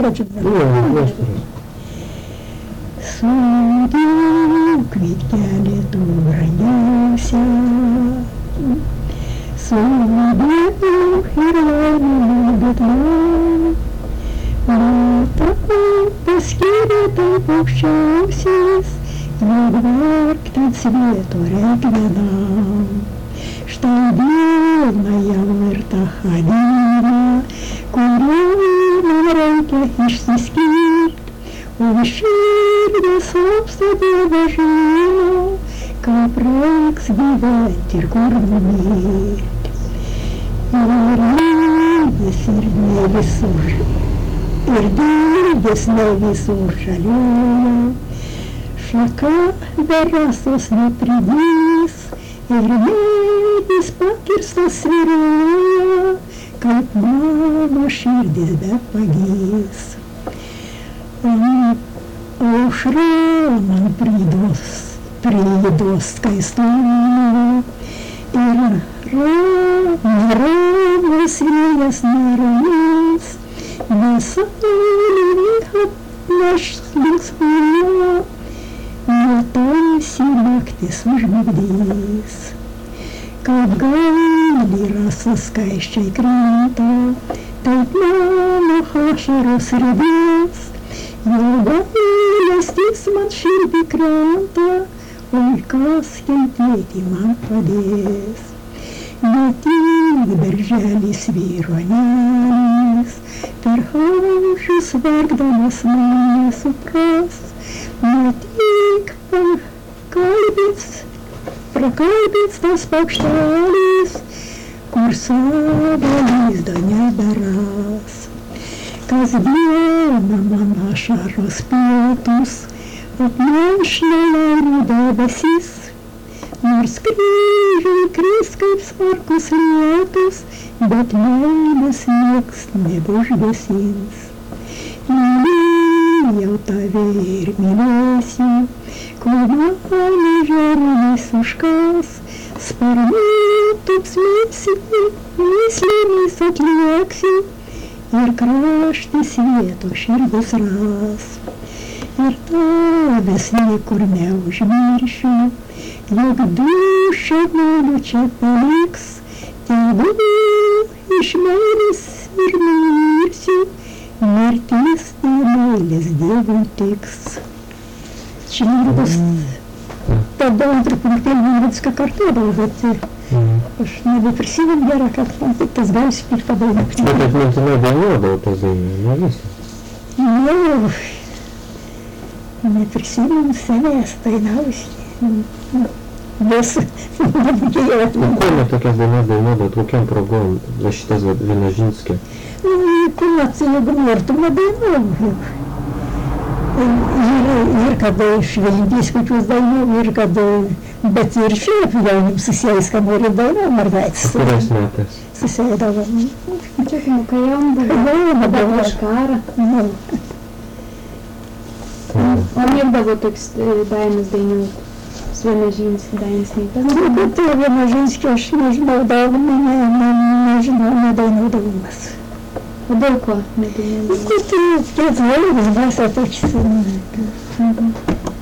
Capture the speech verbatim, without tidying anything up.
прочитать. Nu, Судил квітки туранявся, судил хірлану бедлан, на такой пескире там повщався, Едвард к цвету реквенам, что белая вырта ходила, курила на рейке ищ увещеря собственно дожила, капрак сбиватель кормит. Ирдия сердне весуж, Ирдия сна весуж жалея, Шака дорасос не придис, Ирдия спакерство свирая, как мама ширдис да погис. Уж рано придос, придоской стала, и рано, рано свиясь наравнес, на соле наш лицо, но там силак ты службы вниз. Как гали рассоскающей крыта, так мама хаша рассредец, я стис маншир бекранта, ой, каски дети мам подес. Дети держались виронялись, перхавши свергдамас на супрас, Детик кальбиц, прокальбиц нас покштались, курсовались до неба раз. Казбена наша распетус, от ночной руда басис, морской криской в сваркус летус, bet meilės nieks nebeužgesins. Mylėjau tave ir mylėsiu, kol mane žarnis užkas, sparnu tūkstmėsiu, myslėmis atlieksiu, ir kraštį svieto širdis ras. Ir tavęs niekur neužmiršiu, jog dūšia mano čia paliks, tegu iš meilės ir numirsiu, mirtis tai meilės Dievui tiks. Čia bus tada antrapinkelį viską kartuodavo, bet aš nebeprisimenu gerą, kad man tik tas gali spėti padainoti. Bet aš mintinai dainuodavau tas dainas, ne visą. Nu, neprisimenu savęs dainavusi. Nes nebūdėjau. O kuo tokias dainas dainuodavot, kokiam progom, va šitas Vienožinskė? Nu, kuomet jeigu norėtum nedainuoju. Ir kada iš Vilnius kokius dainuoju, ir kada, bet ir šiaip jaunim susijęs, kad nori dainuoju, mergaitės. Kuriais metais? Susėdavom. Čia kaip kai jam buvo, kada prieš karą. Nu. O mėgdavo toks dainas dainuoti? Vienožinskį dainas neįtas? Nu, bet tai Vienožinskį aš nežinau, daug, ne, ne, nežinau, nedainuodavimas. O dėl ko nedainuodavimas? Nu, tai, tie zvaigždės, basa toks.